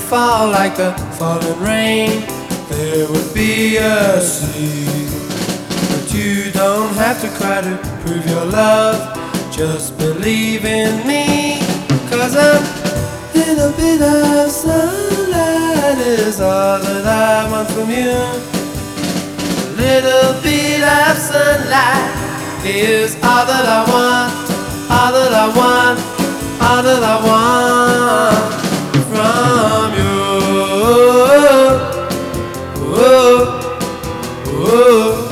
fall like the falling rain, there would be a sea. But you don't have to cry to prove your love, just believe in me. 'Cause a little bit of sunlight is all that I want from you. A little bit of sunlight is all that I want, all that I want, all that I want from you. Oh, oh,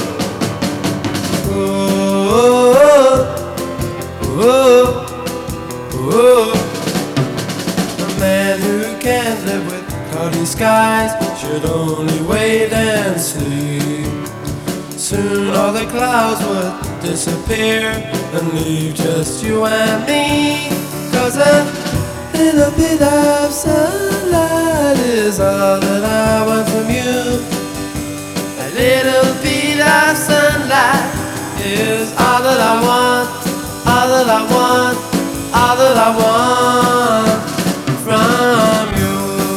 oh, oh, oh. A man who can't live with cloudy skies should only wait and see. Soon all the clouds would disappear and leave just you and me. 'Cause a little bit of sunlight is all that I want from you. A little bit of sunlight is all that I want, all that I want, all that I want from you.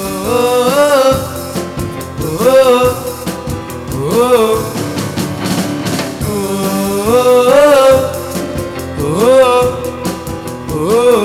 Oh, oh, oh. Oh, oh, oh, oh.